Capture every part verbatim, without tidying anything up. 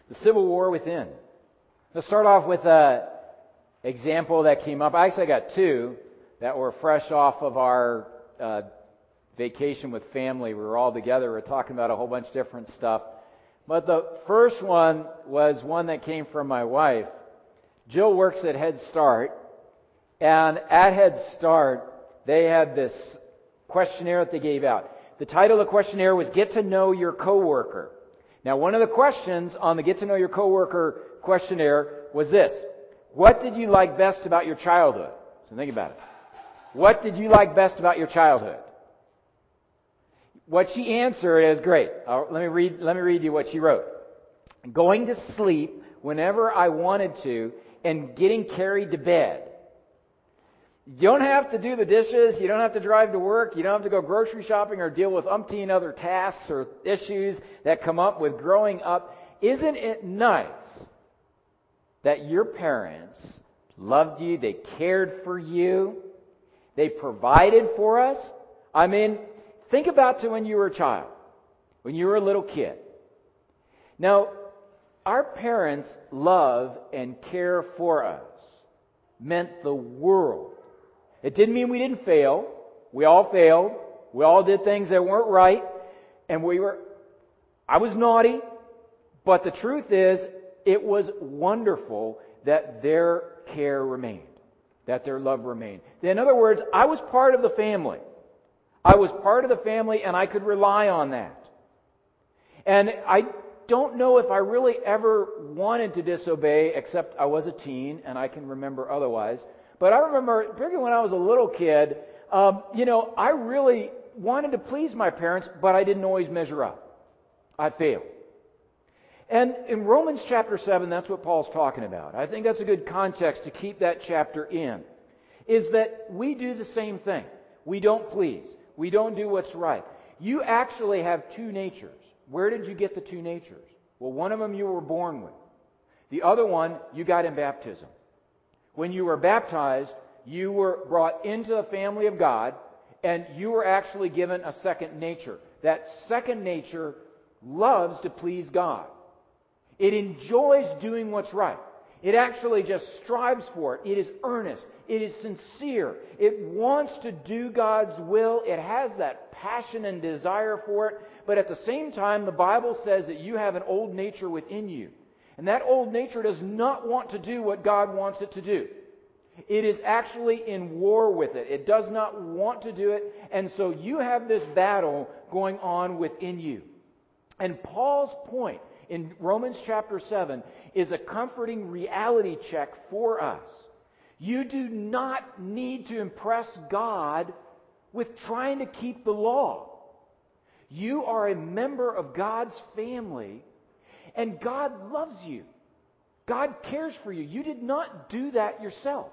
The Civil War within. Let's start off with an example that came up. I actually got two that were fresh off of our uh, vacation with family. We were all together. We were talking about a whole bunch of different stuff. But the first one was one that came from my wife. Jill works at Head Start. And at Head Start, they had this questionnaire that they gave out. The title of the questionnaire was Get to Know Your Coworker. Now, one of the questions on the Get to Know Your Coworker questionnaire was this. What did you like best about your childhood? So think about it. What did you like best about your childhood? What she answered is great. Uh, let me read, let me read you what she wrote. Going to sleep whenever I wanted to and getting carried to bed. You don't have to do the dishes. You don't have to drive to work. You don't have to go grocery shopping or deal with umpteen other tasks or issues that come up with growing up. Isn't it nice that your parents loved you, they cared for you, they provided for us? I mean, think about to when you were a child, when you were a little kid. Now, our parents' love and care for us meant the world. It didn't mean we didn't fail. We all failed. We all did things that weren't right. And we were, I was naughty. But the truth is, it was wonderful that their care remained. That their love remained. In other words, I was part of the family. I was part of the family and I could rely on that. And I don't know if I really ever wanted to disobey, except I was a teen and I can remember otherwise. But I remember, particularly when I was a little kid, um, you know, I really wanted to please my parents, but I didn't always measure up. I failed. And in Romans chapter seven, that's what Paul's talking about. I think that's a good context to keep that chapter in, is that we do the same thing. We don't please. We don't do what's right. You actually have two natures. Where did you get the two natures? Well, one of them you were born with. The other one you got in baptism. When you were baptized, you were brought into the family of God, and you were actually given a second nature. That second nature loves to please God. It enjoys doing what's right. It actually just strives for it. It is earnest. It is sincere. It wants to do God's will. It has that passion and desire for it. But at the same time, the Bible says that you have an old nature within you. And that old nature does not want to do what God wants it to do. It is actually in war with it. It does not want to do it. And so you have this battle going on within you. And Paul's point in Romans chapter seven is a comforting reality check for us. You do not need to impress God with trying to keep the law. You are a member of God's family. And God loves you. God cares for you. You did not do that yourself.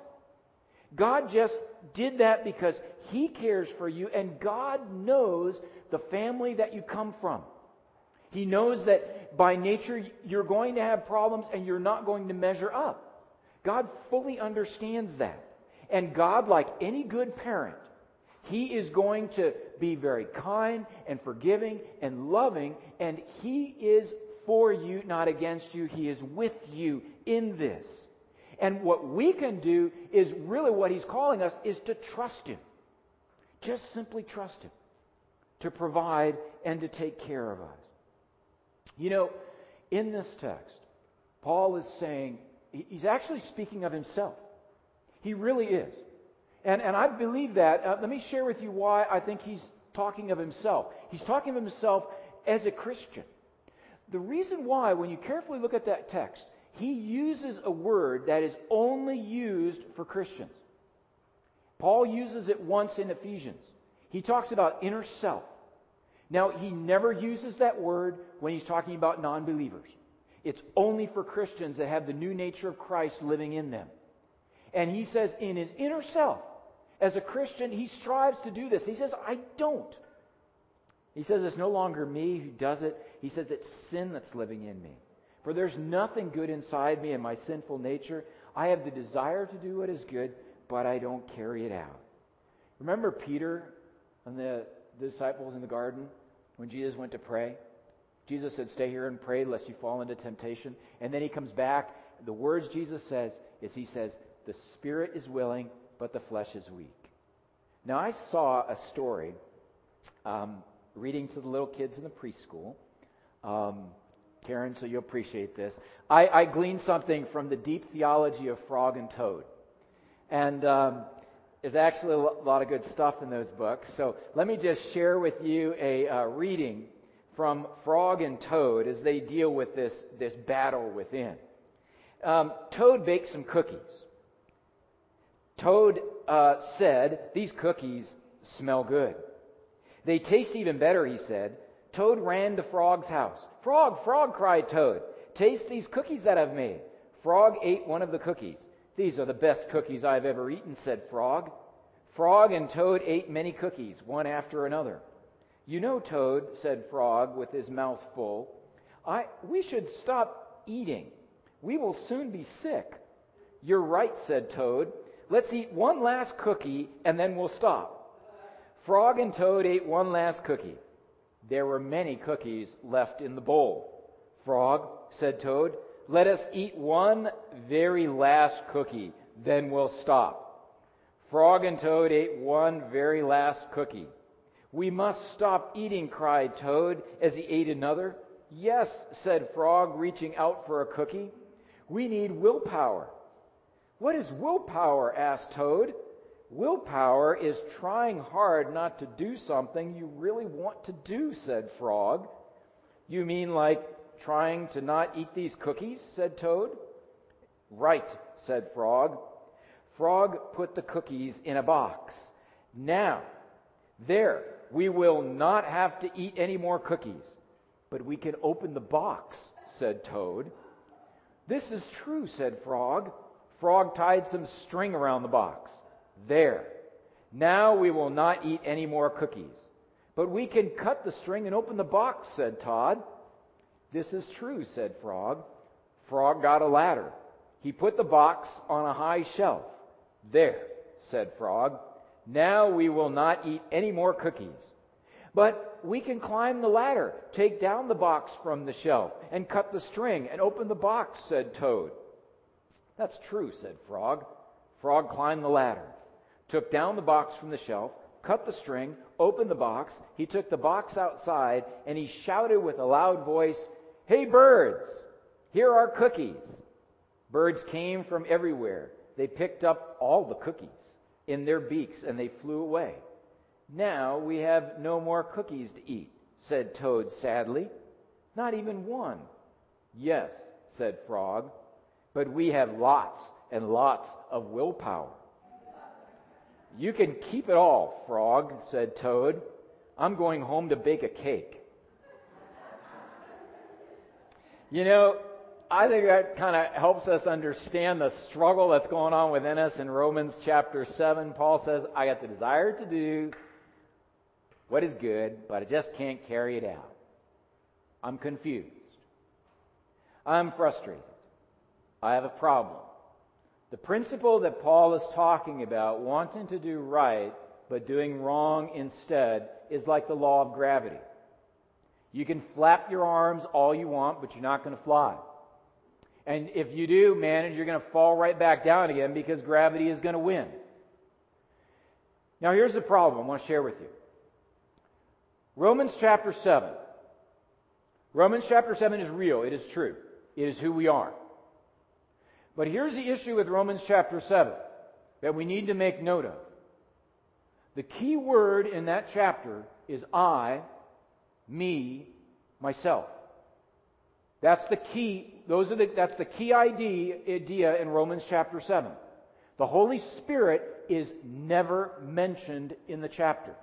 God just did that because He cares for you, and God knows the family that you come from. He knows that by nature you're going to have problems and you're not going to measure up. God fully understands that. And God, like any good parent, He is going to be very kind and forgiving and loving, and He is for you, not against you. He is with you in this. And what we can do is really what He's calling us is to trust Him. Just simply trust Him to provide and to take care of us. You know, in this text, Paul is saying, he's actually speaking of himself. He really is. And, and I believe that. Uh, let me share with you why I think he's talking of himself. He's talking of himself as a Christian. The reason why, when you carefully look at that text, he uses a word that is only used for Christians. Paul uses it once in Ephesians. He talks about inner self. Now, he never uses that word when he's talking about non-believers. It's only for Christians that have the new nature of Christ living in them. And he says in his inner self, as a Christian, he strives to do this. He says, I don't. He says it's no longer me who does it. He says it's sin that's living in me. For there's nothing good inside me in my sinful nature. I have the desire to do what is good, but I don't carry it out. Remember Peter and the, the disciples in the garden when Jesus went to pray? Jesus said, stay here and pray lest you fall into temptation. And then he comes back. The words Jesus says is he says, the spirit is willing, but the flesh is weak. Now, I saw a story um, reading to the little kids in the preschool. Um, Karen, so you'll appreciate this. I, I gleaned something from the deep theology of Frog and Toad. And um, there's actually a lot of good stuff in those books. So let me just share with you a uh, reading from Frog and Toad as they deal with this, this battle within. Um, Toad baked some cookies. Toad uh, said, these cookies smell good. They taste even better, he said. Toad ran to Frog's house. Frog, Frog, cried Toad. Taste these cookies that I've made. Frog ate one of the cookies. These are the best cookies I've ever eaten, said Frog. Frog and Toad ate many cookies, one after another. You know, Toad, said Frog with his mouth full, I, we should stop eating. We will soon be sick. You're right, said Toad. Let's eat one last cookie and then we'll stop. Frog and Toad ate one last cookie. There were many cookies left in the bowl. Frog, said Toad, let us eat one very last cookie, then we'll stop. Frog and Toad ate one very last cookie. We must stop eating, cried Toad as he ate another. Yes, said Frog, reaching out for a cookie. We need willpower. What is willpower? Asked Toad. Willpower is trying hard not to do something you really want to do, said Frog. You mean like trying to not eat these cookies? Said Toad. Right, said Frog. Frog put the cookies in a box. Now, there, we will not have to eat any more cookies, but we can open the box, said Toad. This is true, said Frog. Frog tied some string around the box. There. Now we will not eat any more cookies. But we can cut the string and open the box, said Toad. This is true, said Frog. Frog got a ladder. He put the box on a high shelf. There, said Frog. Now we will not eat any more cookies. But we can climb the ladder, take down the box from the shelf, and cut the string and open the box, said Toad. That's true, said Frog. Frog climbed the ladder, took down the box from the shelf, cut the string, opened the box. He took the box outside, and he shouted with a loud voice, Hey birds, here are cookies. Birds came from everywhere. They picked up all the cookies in their beaks, and they flew away. Now we have no more cookies to eat, said Toad sadly. Not even one. Yes, said Frog, but we have lots and lots of willpower. You can keep it all, Frog, said Toad. I'm going home to bake a cake. You know, I think that kind of helps us understand the struggle that's going on within us in Romans chapter seven. Paul says, I got the desire to do what is good, but I just can't carry it out. I'm confused. I'm frustrated. I have a problem. The principle that Paul is talking about, wanting to do right, but doing wrong instead, is like the law of gravity. You can flap your arms all you want, but you're not going to fly. And if you do manage, you're going to fall right back down again because gravity is going to win. Now here's the problem I want to share with you. Romans chapter seven. Romans chapter seven is real. It is true. It is who we are. But here's the issue with Romans chapter seven that we need to make note of. The key word in that chapter is I, me, myself. That's the key. Those are the, that's the key idea, idea in Romans chapter seven. The Holy Spirit is never mentioned in the chapter.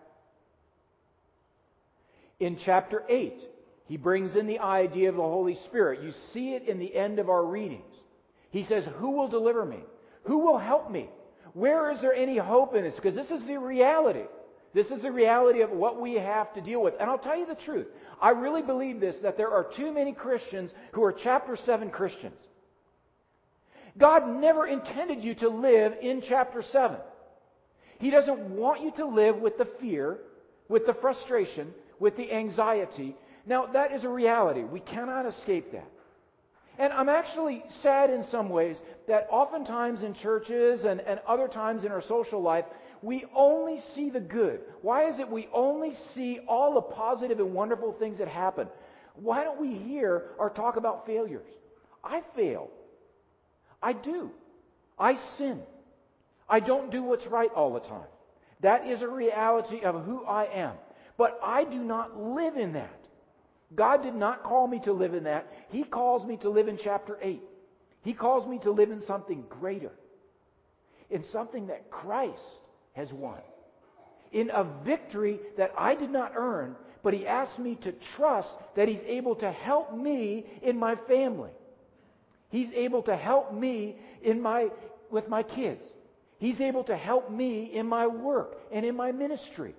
In chapter eight, he brings in the idea of the Holy Spirit. You see it in the end of our readings. He says, who will deliver me? Who will help me? Where is there any hope in this? Because this is the reality. This is the reality of what we have to deal with. And I'll tell you the truth. I really believe this, that there are too many Christians who are chapter seven Christians. God never intended you to live in chapter seven. He doesn't want you to live with the fear, with the frustration, with the anxiety. Now, that is a reality. We cannot escape that. And I'm actually sad in some ways that oftentimes in churches and, and other times in our social life, we only see the good. Why is it we only see all the positive and wonderful things that happen? Why don't we hear or talk about failures? I fail. I do. I sin. I don't do what's right all the time. That is a reality of who I am. But I do not live in that. God did not call me to live in that. He calls me to live in chapter eight. He calls me to live in something greater. In something that Christ has won. In a victory that I did not earn, but He asked me to trust that He's able to help me in my family. He's able to help me in my with my kids. He's able to help me in my work and in my ministry.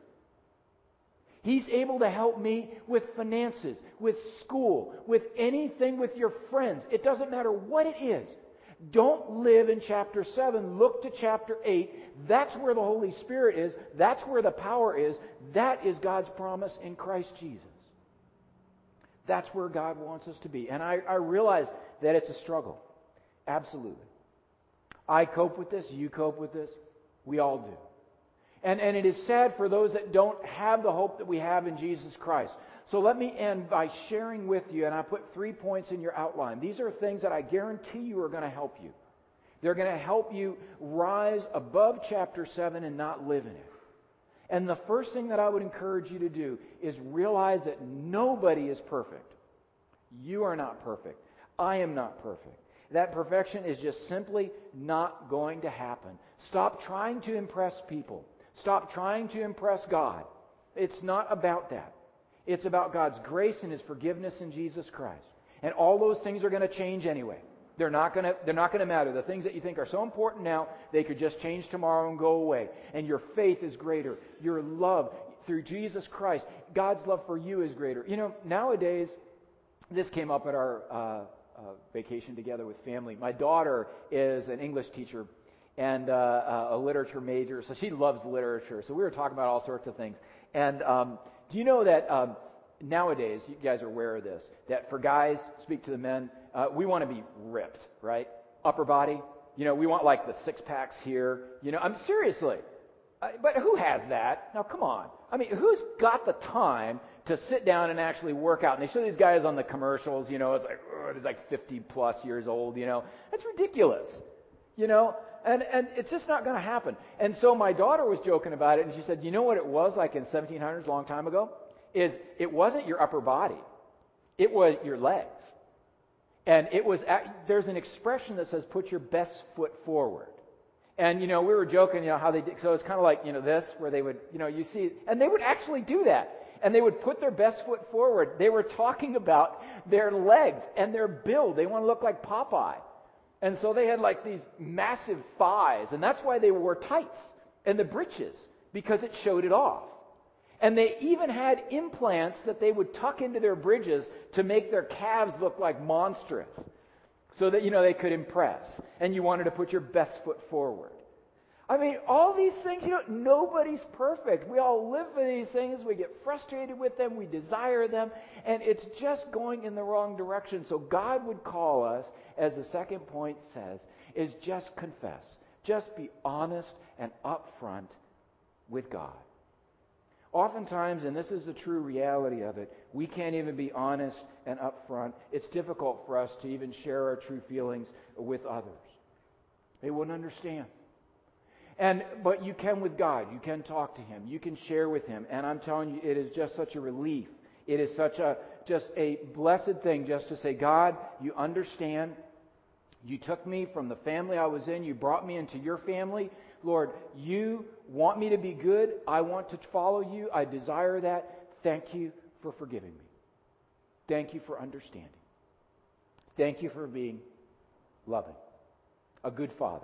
He's able to help me with finances, with school, with anything with your friends. It doesn't matter what it is. Don't live in chapter seven. Look to chapter eight. That's where the Holy Spirit is. That's where the power is. That is God's promise in Christ Jesus. That's where God wants us to be. And I, I realize that it's a struggle. Absolutely. I cope with this. You cope with this. We all do. And, and it is sad for those that don't have the hope that we have in Jesus Christ. So let me end by sharing with you, and I put three points in your outline. These are things that I guarantee you are going to help you. They're going to help you rise above chapter seven and not live in it. And the first thing that I would encourage you to do is realize that nobody is perfect. You are not perfect. I am not perfect. That perfection is just simply not going to happen. Stop trying to impress people. Stop trying to impress God. It's not about that. It's about God's grace and His forgiveness in Jesus Christ. And all those things are going to change anyway. They're not going to, they're not going to matter. The things that you think are so important now, they could just change tomorrow and go away. And your faith is greater. Your love through Jesus Christ, God's love for you is greater. You know, nowadays, this came up at our uh, uh, vacation together with family. My daughter is an English teacher and uh, a literature major, so she loves literature. So we were talking about all sorts of things. And um, do you know that um, nowadays, you guys are aware of this, that for guys, speak to the men, uh, we want to be ripped, right? Upper body. You know, we want like the six packs here. You know, I'm seriously. Uh, but who has that? Now, come on. I mean, who's got the time to sit down and actually work out? And they show these guys on the commercials, you know, it's like, oh, it's like fifty plus years old, you know. That's ridiculous, you know. And and it's just not going to happen. And so my daughter was joking about it, and she said, you know what it was like in seventeen hundreds, a long time ago? Is it wasn't your upper body. It was your legs. And it was, there's an expression that says, put your best foot forward. And, you know, we were joking, you know, how they did, so it's kind of like, you know, this, where they would, you know, you see, and they would actually do that. And they would put their best foot forward. They were talking about their legs and their build. They want to look like Popeye. And so they had like these massive thighs, and that's why they wore tights and the breeches, because it showed it off. And they even had implants that they would tuck into their bridges to make their calves look like monstrous, so that, you know, they could impress. And you wanted to put your best foot forward. I mean, all these things, you know, nobody's perfect. We all live for these things. We get frustrated with them. We desire them. And it's just going in the wrong direction. So God would call us, as the second point says, is just confess. Just be honest and upfront with God. Oftentimes, and this is the true reality of it, we can't even be honest and upfront. It's difficult for us to even share our true feelings with others. They wouldn't understand. And but you can with God. You can talk to Him. You can share with Him. And I'm telling you, it is just such a relief. It is such a just a blessed thing just to say, God, you understand. You took me from the family I was in. You brought me into your family. Lord, you want me to be good. I want to follow you. I desire that. Thank you for forgiving me. Thank you for understanding. Thank you for being loving. A good father.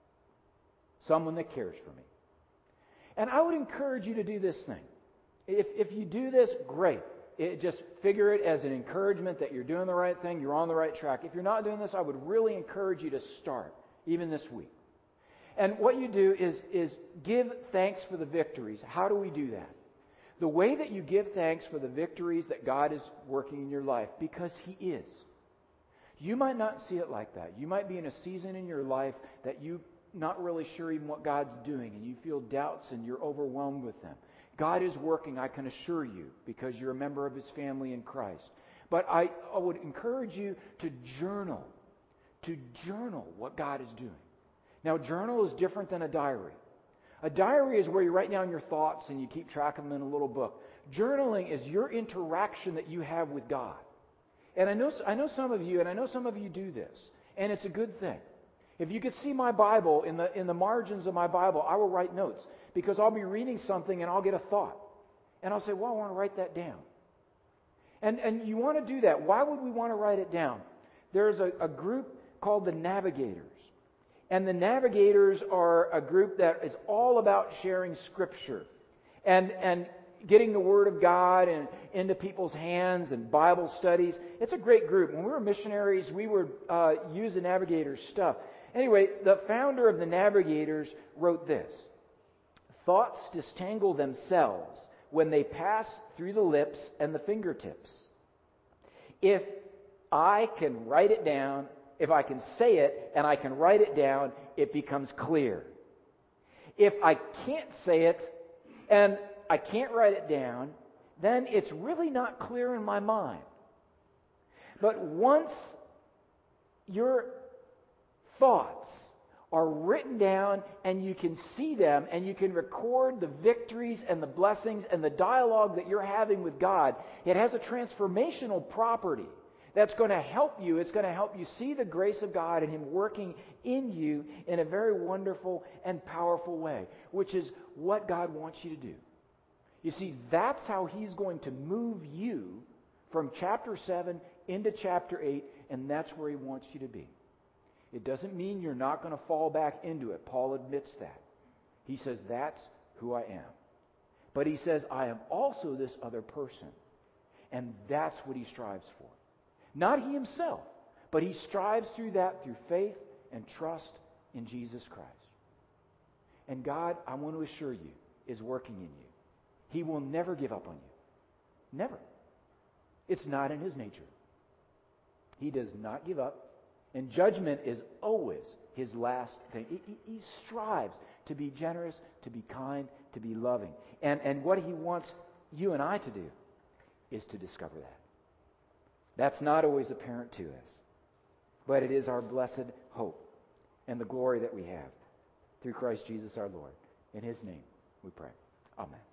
Someone that cares for me. And I would encourage you to do this thing. If, if you do this, great. It, just figure it as an encouragement that you're doing the right thing, you're on the right track. If you're not doing this, I would really encourage you to start, even this week. And what you do is, is give thanks for the victories. How do we do that? The way that you give thanks for the victories that God is working in your life, because He is. You might not see it like that. You might be in a season in your life that you're not really sure even what God's doing, and you feel doubts and you're overwhelmed with them. God is working, I can assure you, because you're a member of His family in Christ. But I, I would encourage you to journal, to journal what God is doing. Now, journal is different than a diary. A diary is where you write down your thoughts and you keep track of them in a little book. Journaling is your interaction that you have with God. And I know, I know some of you, and I know some of you do this, and it's a good thing. If you could see my Bible, in the in the margins of my Bible, I will write notes, because I'll be reading something and I'll get a thought. And I'll say, well, I want to write that down. And and you want to do that. Why would we want to write it down? There's a, a group called the Navigators. And the Navigators are a group that is all about sharing Scripture and and getting the Word of God and into people's hands and Bible studies. It's a great group. When we were missionaries, we would uh, use the Navigators' stuff. Anyway, the founder of the Navigators wrote this: "Thoughts disentangle themselves when they pass through the lips and the fingertips. If I can write it down, if I can say it and I can write it down, it becomes clear. If I can't say it and I can't write it down, then it's really not clear in my mind. But once your thoughts are written down and you can see them and you can record the victories and the blessings and the dialogue that you're having with God, it has a transformational property that's going to help you. It's going to help you see the grace of God and Him working in you in a very wonderful and powerful way, which is what God wants you to do. You see, that's how He's going to move you from chapter seven into chapter eight, and that's where He wants you to be. It doesn't mean you're not going to fall back into it. Paul admits that. He says, that's who I am. But he says, I am also this other person. And that's what he strives for. Not he himself, but he strives through that through faith and trust in Jesus Christ. And God, I want to assure you, is working in you. He will never give up on you. Never. It's not in His nature. He does not give up. And judgment is always His last thing. He, he, he strives to be generous, to be kind, to be loving. And, and what He wants you and I to do is to discover that. That's not always apparent to us. But it is our blessed hope and the glory that we have through Christ Jesus our Lord. In His name we pray. Amen.